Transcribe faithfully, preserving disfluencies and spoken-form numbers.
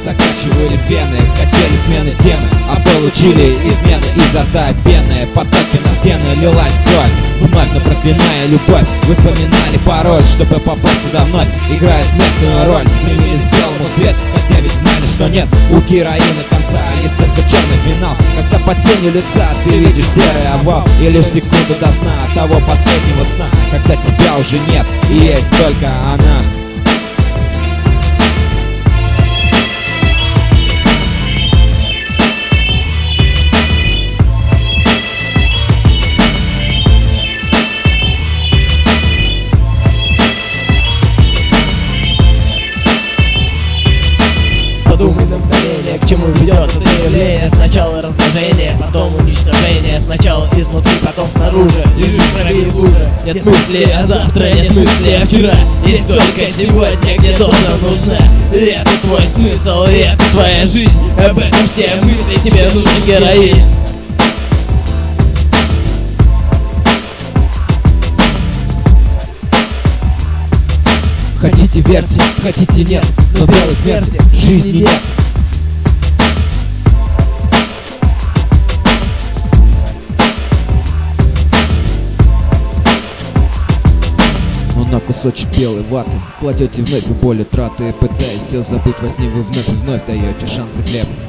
закачивали пены, хотели смены темы, а получили измены изо рта пены. Потоки на стены лилась кровь, вновь, но проклиная любовь. Вы вспоминали пароль, чтобы попасть сюда вновь, играя смертную роль. Стремились к белому свету, хотя ведь знали, что нет у героина конца, есть только черный финал. Когда по тени лица ты видишь серый овал, и лишь секунду до сна того последнего сна, когда тебя уже нет и есть только она. Подумай на мгновение, к чему ведет это явление. Сначала разложение, потом уничтожение. Сначала изнутри, потом снаружи. Лежишь в крови и луже. Нет мысли о завтра, нет мысли о вчера. Есть только сегодня, где доза нужна. И это твой смысл, и это твоя жизнь. Об этом все мысли, тебе нужен героин. Хотите верьте, хотите нет, но белой смерти в жизни нет. Но на кусочек белой ваты кладете вновь и боли траты, пытаясь все забыть во сне, вы вновь и вновь даете шансы хлеб.